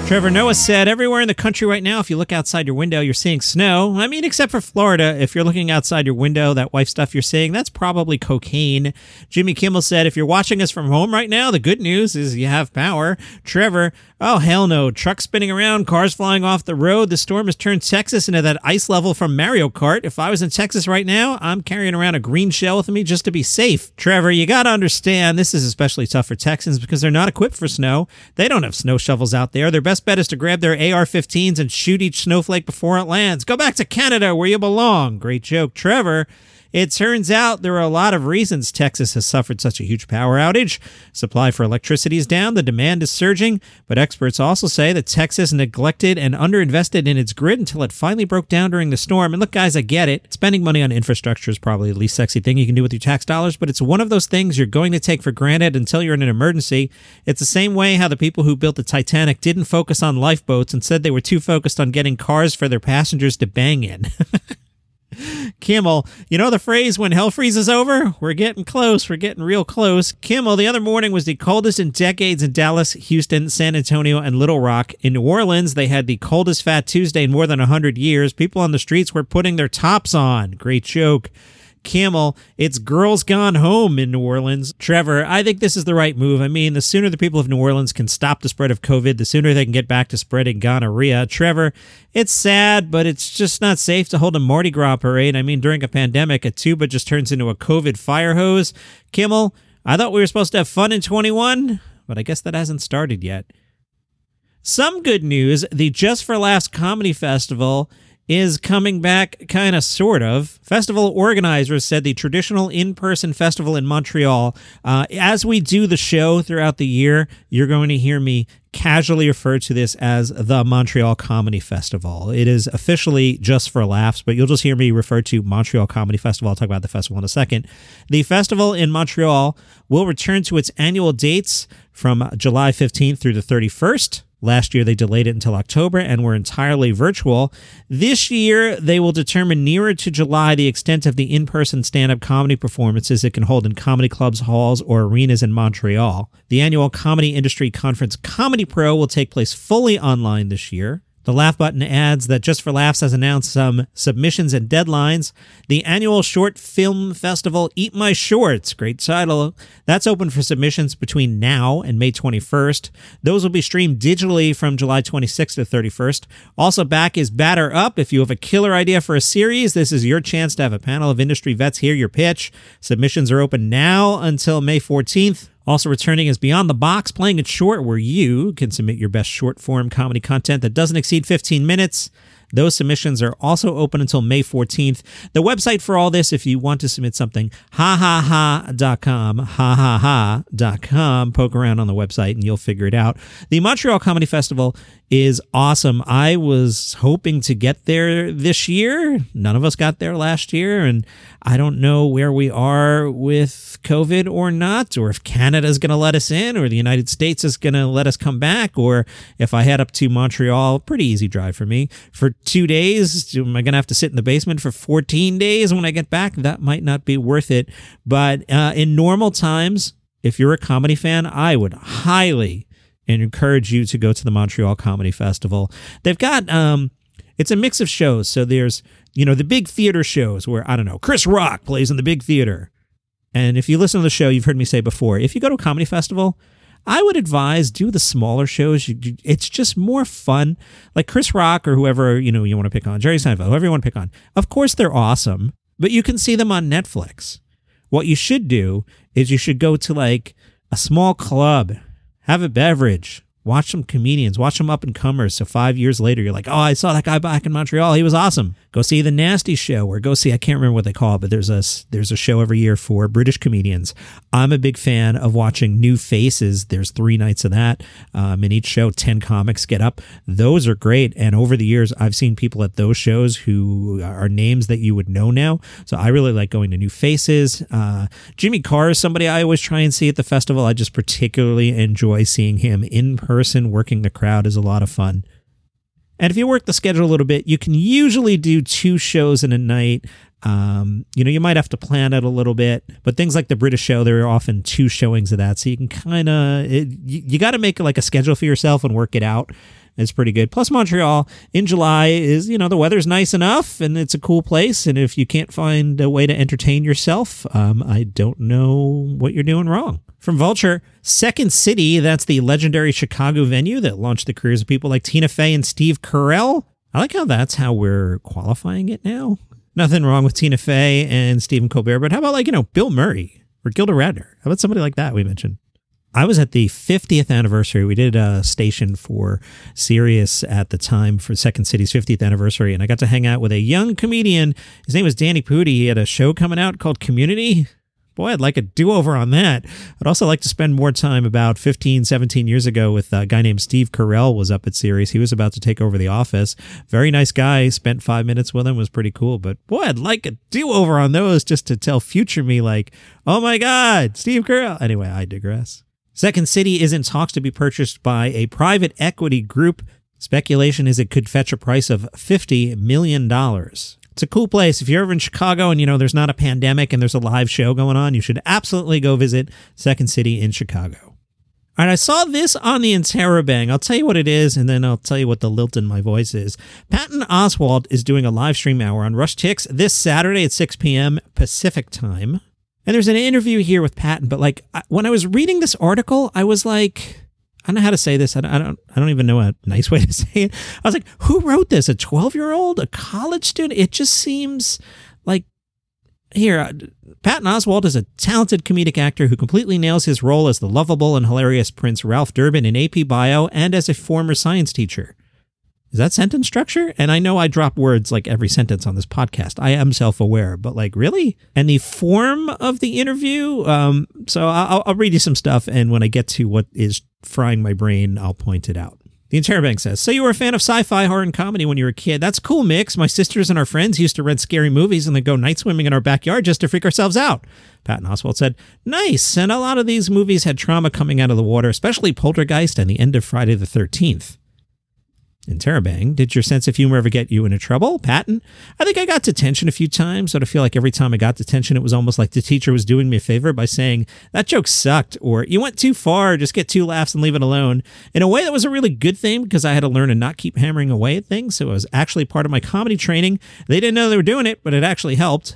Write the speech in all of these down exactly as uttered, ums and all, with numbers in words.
Trevor Noah said, everywhere in the country right now, if you look outside your window, you're seeing snow. I mean, except for Florida. If you're looking outside your window, that white stuff you're seeing, that's probably cocaine. Jimmy Kimmel said, if you're watching us from home right now, the good news is you have power. Trevor, oh, hell no. Trucks spinning around, cars flying off the road. The storm has turned Texas into that ice level from Mario Kart. If I was in Texas right now, I'm carrying around a green shell with me just to be safe. Trevor, you got to understand, this is especially tough for Texans because they're not equipped for snow. They don't have snow shovels out there. Their best bet is to grab their A R fifteens and shoot each snowflake before it lands. Go back to Canada where you belong. Great joke, Trevor. It turns out there are a lot of reasons Texas has suffered such a huge power outage. Supply for electricity is down, the demand is surging, but experts also say that Texas neglected and underinvested in its grid until it finally broke down during the storm. And look, guys, I get it. Spending money on infrastructure is probably the least sexy thing you can do with your tax dollars, but it's one of those things you're going to take for granted until you're in an emergency. It's the same way how the people who built the Titanic didn't focus on lifeboats and said they were too focused on getting cars for their passengers to bang in. Kimmel, you know the phrase, when hell freezes over? We're getting close. We're getting real close. Kimmel, the other morning was the coldest in decades in Dallas, Houston, San Antonio, and Little Rock. In New Orleans, they had the coldest Fat Tuesday in more than one hundred years. People on the streets were putting their tops on. Great joke. Kimmel, it's girls gone home in New Orleans. Trevor, I think this is the right move. I mean, the sooner the people of New Orleans can stop the spread of COVID, the sooner they can get back to spreading gonorrhea. Trevor, it's sad, but it's just not safe to hold a Mardi Gras parade. I mean, during a pandemic, a tuba just turns into a COVID fire hose. Kimmel, I thought we were supposed to have fun in twenty-one, but I guess that hasn't started yet. Some good news, the Just for Laughs Comedy Festival is coming back, kind of, sort of. Festival organizers said the traditional in-person festival in Montreal, uh, as we do the show throughout the year, you're going to hear me casually refer to this as the Montreal Comedy Festival. It is officially Just for Laughs, but you'll just hear me refer to Montreal Comedy Festival. I'll talk about the festival in a second. The festival in Montreal will return to its annual dates from July fifteenth through the thirty-first. Last year, they delayed it until October and were entirely virtual. This year, they will determine nearer to July the extent of the in-person stand-up comedy performances it can hold in comedy clubs, halls, or arenas in Montreal. The annual comedy industry conference Comedy Pro will take place fully online this year. The Laugh Button adds that Just for Laughs has announced some submissions and deadlines. The annual short film festival, Eat My Shorts, great title, that's open for submissions between now and May twenty-first. Those will be streamed digitally from July twenty-sixth to thirty-first. Also back is Batter Up. If you have a killer idea for a series, this is your chance to have a panel of industry vets hear your pitch. Submissions are open now until May fourteenth. Also returning is Beyond the Box, playing it short, where you can submit your best short-form comedy content that doesn't exceed fifteen minutes. Those submissions are also open until May fourteenth. The website for all this, if you want to submit something, ha ha ha dot com, ha ha ha dot com. Poke around on the website and you'll figure it out. The Montreal Comedy Festival is awesome. I was hoping to get there this year. None of us got there last year, and I don't know where we are with COVID or not, or if Canada's going to let us in, or the United States is going to let us come back, or if I head up to Montreal, pretty easy drive for me, for two days, am I going to have to sit in the basement for fourteen days when I get back? That might not be worth it. But uh, in normal times, if you're a comedy fan, I would highly and encourage you to go to the Montreal Comedy Festival. They've got, um, it's a mix of shows. So there's, you know, the big theater shows where, I don't know, Chris Rock plays in the big theater. And if you listen to the show, you've heard me say before, if you go to a comedy festival, I would advise do the smaller shows. It's just more fun. Like Chris Rock or whoever, you know, you want to pick on, Jerry Seinfeld, whoever you want to pick on. Of course, they're awesome, but you can see them on Netflix. What you should do is you should go to like a small club, have a beverage, watch some comedians, watch some up-and-comers. So five years later, you're like, oh, I saw that guy back in Montreal. He was awesome. Go see The Nasty Show, or go see, I can't remember what they call it, but there's a, there's a show every year for British comedians. I'm a big fan of watching New Faces. There's three nights of that. Um, in each show, ten comics get up. Those are great. And over the years, I've seen people at those shows who are names that you would know now. So I really like going to New Faces. Uh, Jimmy Carr is somebody I always try and see at the festival. I just particularly enjoy seeing him in person. Working the crowd is a lot of fun. And if you work the schedule a little bit, you can usually do two shows in a night. Um, you know, you might have to plan it a little bit, but things like the British show, there are often two showings of that. So you can kind of, you, you got to make like a schedule for yourself and work it out. It's pretty good. Plus Montreal in July is, you know, the weather's nice enough and it's a cool place. And if you can't find a way to entertain yourself, um, I don't know what you're doing wrong. From Vulture, Second City, that's the legendary Chicago venue that launched the careers of people like Tina Fey and Steve Carell. I like how that's how we're qualifying it now. Nothing wrong with Tina Fey and Stephen Colbert, but how about like, you know, Bill Murray or Gilda Radner? How about somebody like that we mentioned? I was at the fiftieth anniversary. We did a station for Sirius at the time for Second City's fiftieth anniversary, and I got to hang out with a young comedian. His name was Danny Pudi. He had a show coming out called Community. Boy, I'd like a do-over on that. I'd also like to spend more time about fifteen, seventeen years ago with a guy named Steve Carell was up at Sirius. He was about to take over The Office. Very nice guy. Spent five minutes with him. Was pretty cool. But boy, I'd like a do-over on those just to tell future me like, oh my God, Steve Carell. Anyway, I digress. Second City is in talks to be purchased by a private equity group. Speculation is it could fetch a price of fifty million dollars. It's a cool place. If you're ever in Chicago and, you know, there's not a pandemic and there's a live show going on, you should absolutely go visit Second City in Chicago. All right, I saw this on the Interrobang. I'll tell you what it is, and then I'll tell you what the lilt in my voice is. Patton Oswalt is doing a live stream hour on Rushtix this Saturday at six p.m. Pacific time. And there's an interview here with Patton, but like when I was reading this article, I was like, I don't know how to say this. I don't, I don't, I don't even know a nice way to say it. I was like, who wrote this? A twelve-year-old? A college student? It just seems like, here, Patton Oswalt is a talented comedic actor who completely nails his role as the lovable and hilarious Prince Ralph Durbin in A P Bio and as a former science teacher. Is that sentence structure? And I know I drop words like every sentence on this podcast. I am self-aware, but like, really? And the form of the interview? Um, so I'll, I'll read you some stuff, and when I get to what is frying my brain, I'll point it out. The Interbank says, so you were a fan of sci-fi, horror, and comedy when you were a kid. That's a cool mix. My sisters and our friends used to rent scary movies and then go night swimming in our backyard just to freak ourselves out. Patton Oswalt said, nice. And a lot of these movies had trauma coming out of the water, especially Poltergeist and the end of Friday the thirteenth. Interrobang, did your sense of humor ever get you into trouble? Patton, I think I got detention a few times, but I feel like every time I got detention, it was almost like the teacher was doing me a favor by saying, that joke sucked, or you went too far, just get two laughs and leave it alone. In a way, that was a really good thing because I had to learn to not keep hammering away at things, so it was actually part of my comedy training. They didn't know they were doing it, but it actually helped.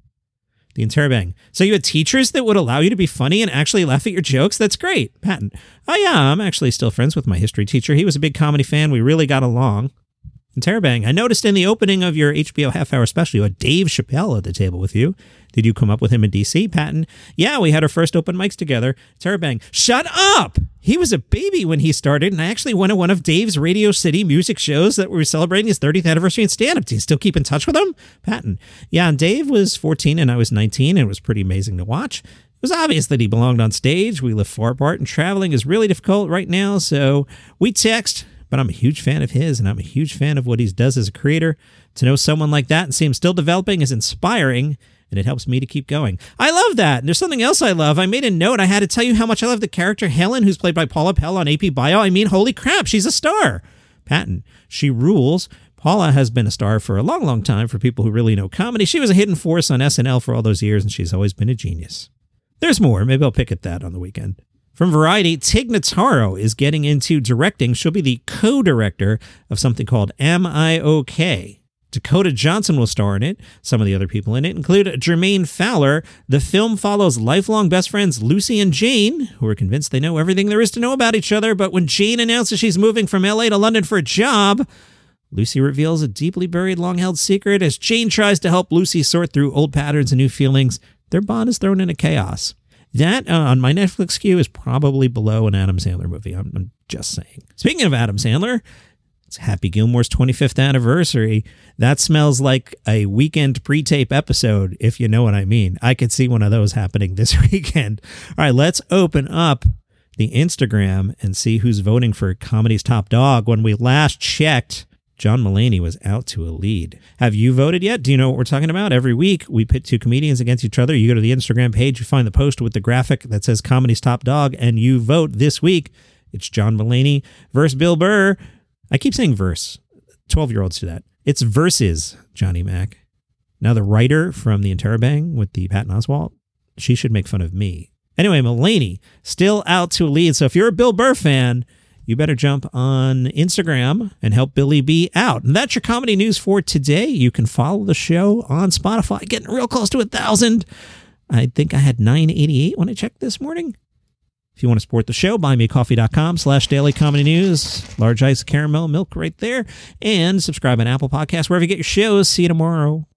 The Interrobang. So you had teachers that would allow you to be funny and actually laugh at your jokes? That's great. Patton. Oh yeah, I'm actually still friends with my history teacher. He was a big comedy fan. We really got along. Interrobang. I noticed in the opening of your H B O half-hour special, you had Dave Chappelle at the table with you. Did you come up with him in D C, Patton? Yeah, we had our first open mics together. Interrobang. Shut up! He was a baby when he started, and I actually went to one of Dave's Radio City music shows that we were celebrating his thirtieth anniversary in stand-up. Do you still keep in touch with him? Patton. Yeah, and Dave was fourteen and I was nineteen, and it was pretty amazing to watch. It was obvious that he belonged on stage. We live far apart, and traveling is really difficult right now, so we text. But I'm a huge fan of his, and I'm a huge fan of what he does as a creator. To know someone like that and see him still developing is inspiring, and it helps me to keep going. I love that. And there's something else I love. I made a note. I had to tell you how much I love the character Helen, who's played by Paula Pell on A P Bio. I mean, holy crap, she's a star. Patton, she rules. Paula has been a star for a long, long time for people who really know comedy. She was a hidden force on S N L for all those years, and she's always been a genius. There's more. Maybe I'll pick at that on the weekend. From Variety, Tig Notaro is getting into directing. She'll be the co-director of something called Am I OK? Dakota Johnson will star in it. Some of the other people in it include Jermaine Fowler. The film follows lifelong best friends Lucy and Jane, who are convinced they know everything there is to know about each other, but when Jane announces she's moving from L A to London for a job, Lucy reveals a deeply buried, long-held secret. As Jane tries to help Lucy sort through old patterns and new feelings, their bond is thrown into chaos. That, uh, on my Netflix queue, is probably below an Adam Sandler movie. I'm, I'm just saying. Speaking of Adam Sandler, it's Happy Gilmore's twenty-fifth anniversary. That smells like a weekend pre-tape episode, if you know what I mean. I could see one of those happening this weekend. All right, let's open up the Instagram and see who's voting for Comedy's Top Dog. When we last checked, John Mulaney was out to a lead. Have you voted yet? Do you know what we're talking about? Every week, we pit two comedians against each other. You go to the Instagram page, you find the post with the graphic that says Comedy's Top Dog, and you vote this week. It's John Mulaney versus Bill Burr. I keep saying verse. twelve-year-olds do that. It's versus Johnny Mac. Now the writer from the Interrobang with the Patton Oswalt, she should make fun of me. Anyway, Mulaney still out to a lead. So if you're a Bill Burr fan, you better jump on Instagram and help Billy B out. And that's your comedy news for today. You can follow the show on Spotify, getting real close to a thousand. I think I had nine eighty-eight when I checked this morning. If you want to support the show, buymeacoffee.com slash daily comedy news. Large ice caramel milk right there. And subscribe on Apple Podcasts, wherever you get your shows. See you tomorrow.